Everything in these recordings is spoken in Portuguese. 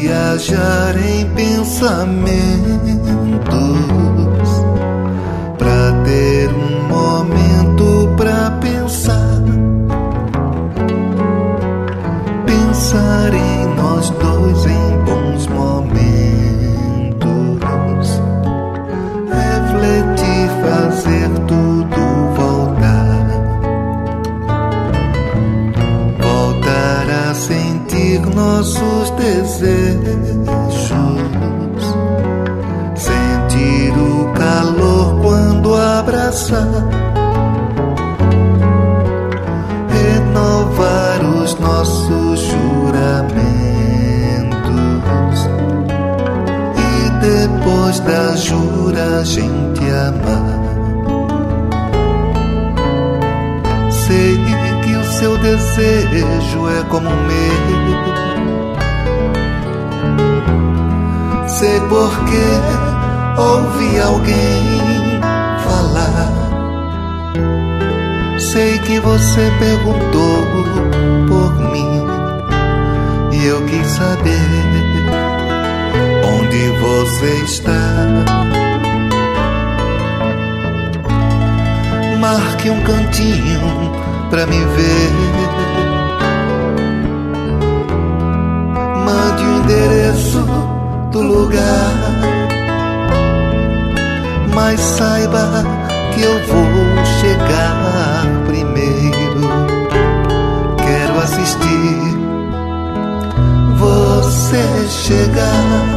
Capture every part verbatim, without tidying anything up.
viajar em pensamentos pra ter um momento pra pensar, pensar em nós dois em bons momentos, refletir, fazer tudo voltar, voltar a sentir nossos desejos, sentir o calor quando abraçar, renovar os nossos juramentos e depois da jura a gente amar. Sei que o seu desejo é como o meu, sei porque ouvi alguém falar, sei que você perguntou por mim e eu quis saber onde você está. Marque um cantinho pra me ver, mande o endereço do lugar, mas saiba que eu vou chegar primeiro. Quero assistir você chegar.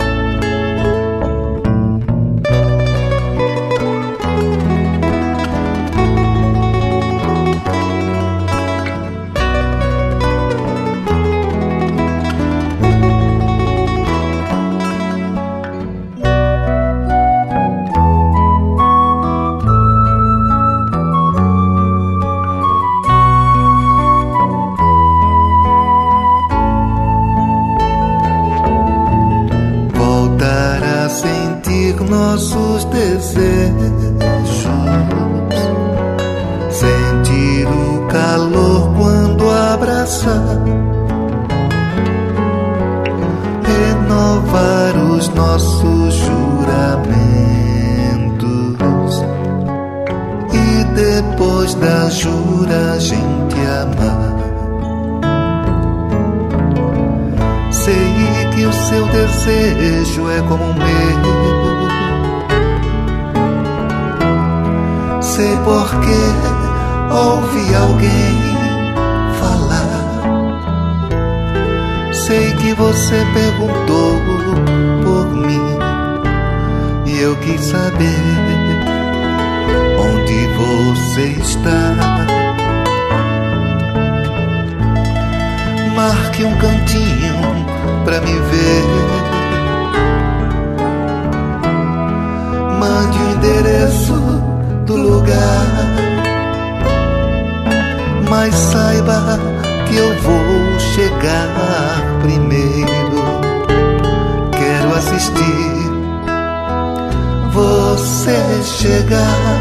Nossos desejos, sentir o calor quando abraçar, renovar os nossos juramentos e depois da jura a gente amar. Sei que o seu desejo é como o meu, sei porque ouvi alguém falar, sei que você perguntou por mim e eu quis saber onde você está. Marque um cantinho pra me ver, mande o endereço do lugar, mas saiba que eu vou chegar primeiro. Quero assistir você chegar.